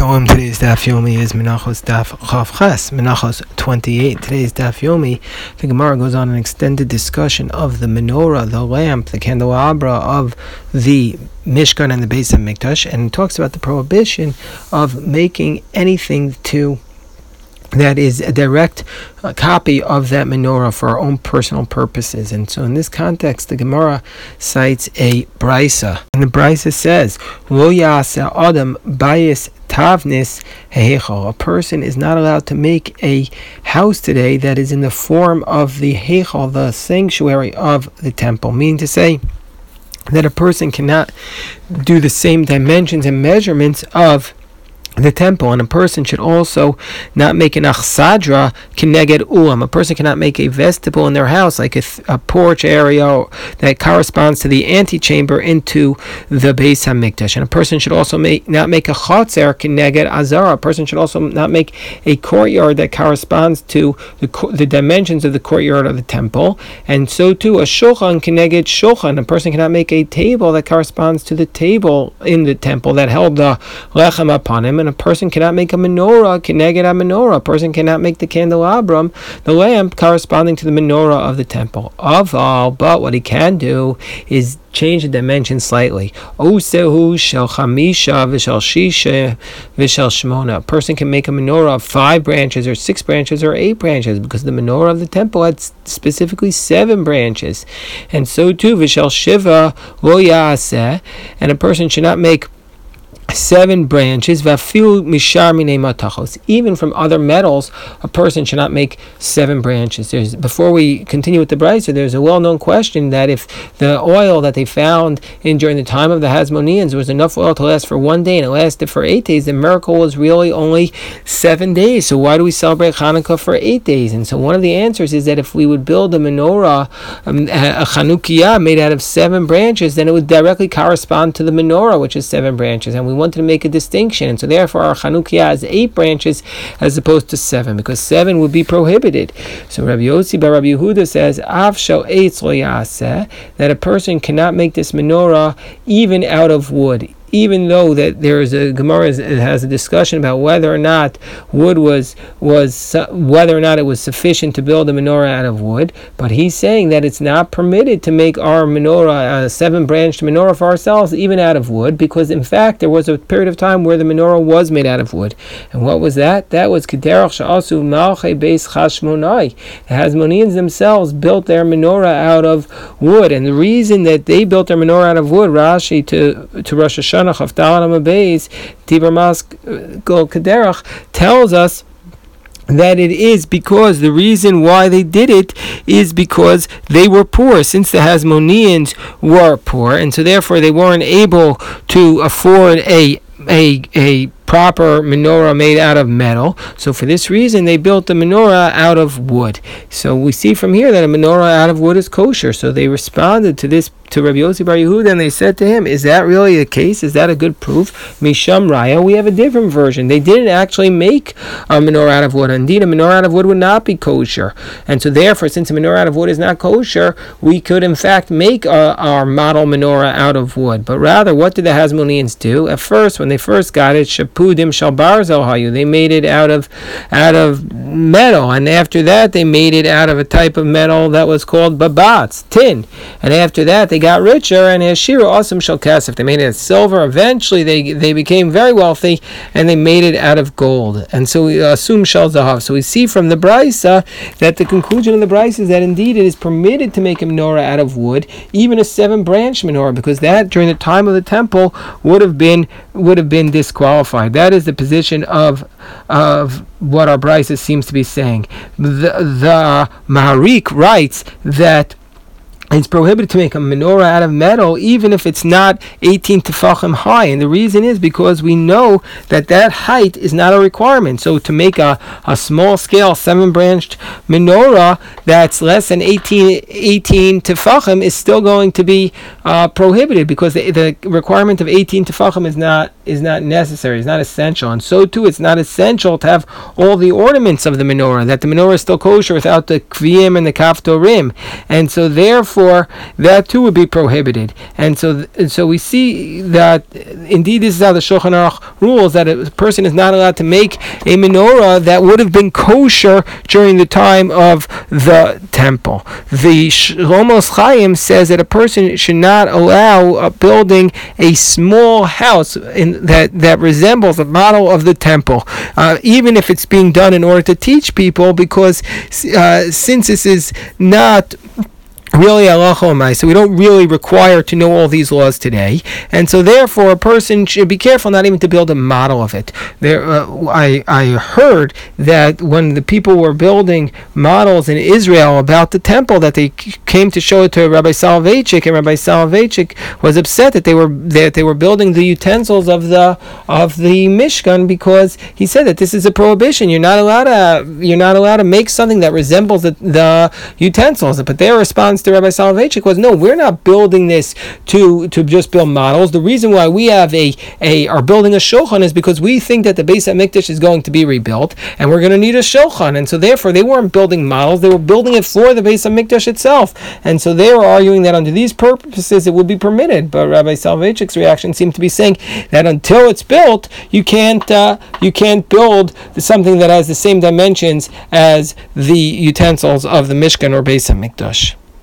Shalom. Today's Daf Yomi is Menachos Daf Chav Ches, Menachos 28. Today's Daf Yomi, the Gemara goes on an extended discussion of the menorah, the lamp, the candelabra of the Mishkan and the Beis HaMikdash, and talks about the prohibition of making anything that is a direct copy of that menorah for our own personal purposes. And so in this context, the Gemara cites a brisa. And the brisa says, Lo ya'aseh adam bayis tavnis heichal. A person is not allowed to make a house today that is in the form of the heichal, the sanctuary of the temple. Meaning to say that a person cannot do the same dimensions and measurements of the temple, and a person should also not make an achsadra kineged ulam. A person cannot make a vestibule in their house, like a porch area that corresponds to the antechamber into the Beis HaMikdash. And a person should also not make a chotzer kineged azara. A person should also not make a courtyard that corresponds to the dimensions of the courtyard of the temple. And so too, a shulchan kineged shulchan. A person cannot make a table that corresponds to the table in the temple that held the lechem upon him. And a person cannot make a menorah kineged a menorah. A person cannot make the candelabrum, the lamp, corresponding to the menorah of the temple. Of all, but what he can do is change the dimension slightly. Osehu shel chamisha v'shel shisha v'shel shmona. A person can make a menorah of 5 branches or 6 branches or 8 branches, because the menorah of the temple had specifically 7 branches. And so too, v'shel shiva lo ya'aseh, and a person should not make 7 branches, even from other metals, a person should not make 7 branches. Before we continue with the brisa, there's a well-known question that if the oil that they found during the time of the Hasmoneans was enough oil to last for 1 day and it lasted for 8 days, the miracle was really only 7 days. So why do we celebrate Hanukkah for 8 days? And so one of the answers is that if we would build a menorah, a Chanukiah made out of 7 branches, then it would directly correspond to the menorah, which is 7 branches. And we wanted to make a distinction, and so therefore our Chanukiah has 8 branches as opposed to 7, because 7 would be prohibited. So Rabbi Yossi bar Rabbi Yehuda says, Av shel eitz lo ya'aseh, that a person cannot make this menorah even out of wood. Even though that there is a Gemara has a discussion about whether or not wood was whether or not it was sufficient to build a menorah out of wood, but he's saying that it's not permitted to make our menorah, a 7-branched menorah for ourselves, even out of wood, because in fact there was a period of time where the menorah was made out of wood. And what was that? That was Kederach Sha'asu Malchei Beis Chashmonai. The Hasmoneans themselves built their menorah out of wood, and the reason that they built their menorah out of wood, Rashi to Rosh Hashanah tells us that it is because the reason why they did it is because they were poor, since the Hasmoneans were poor, and so therefore they weren't able to afford a proper menorah made out of metal. So for this reason they built the menorah out of wood. So we see from here that a menorah out of wood is kosher. So they responded to this, to Rabbi Yossi bar Yehuda, and they said to him, is that really the case? Is that a good proof? Misham Raya, we have a different version. They didn't actually make a menorah out of wood. Indeed, a menorah out of wood would not be kosher. And so therefore, since a menorah out of wood is not kosher, we could in fact make our model menorah out of wood. But rather, what did the Hasmoneans do? At first, when they first got it, Shapudim shal barzel hayu, they made it out of metal. And after that, they made it out of a type of metal that was called babats, tin. And after that, they got richer, and Hashira Asum shel Kasef, they made it of silver. Eventually they became very wealthy, and they made it out of gold. And so Asum shel Zahav. So we see from the brisa that the conclusion of the brisa is that indeed it is permitted to make a menorah out of wood, even a 7-branch menorah, because that during the time of the temple would have been disqualified. That is the position of what our brisa seems to be saying. The Maharik writes that it's prohibited to make a menorah out of metal, even if it's not 18 tefachim high. And the reason is because we know that height is not a requirement. So to make a small-scale 7-branched menorah that's less than 18 tefachim is still going to be prohibited, because the requirement of 18 tefachim is not necessary, it's not essential. And so too, it's not essential to have all the ornaments of the menorah, that the menorah is still kosher without the kviyim and the kaftorim. And so therefore, therefore that too would be prohibited. And so we see that indeed this is how the Shulchan Aruch rules, that a person is not allowed to make a menorah that would have been kosher during the time of the temple. The Shlomo Chaim says that a person should not allow building a small house that resembles a model of the temple, even if it's being done in order to teach people, because since this is not really halacha l'maaseh, we don't really require to know all these laws today, and so therefore a person should be careful not even to build a model of it. I heard that when the people were building models in Israel about the temple, that they came to show it to Rabbi Soloveitchik, and Rabbi Soloveitchik was upset that they were building the utensils of the Mishkan, because he said that this is a prohibition. You're not allowed to make something that resembles the utensils. But their response to Rabbi Soloveitchik was, no, we're not building this to just build models. The reason why we have are building a shulchan is because we think that the Beis HaMikdash is going to be rebuilt, and we're going to need a shulchan. And so therefore they weren't building models, they were building it for the Beis HaMikdash itself. And so they were arguing that under these purposes it would be permitted. But Rabbi Soloveitchik's reaction seemed to be saying that until it's built, you can't build something that has the same dimensions as the utensils of the Mishkan or Beis HaMikdash.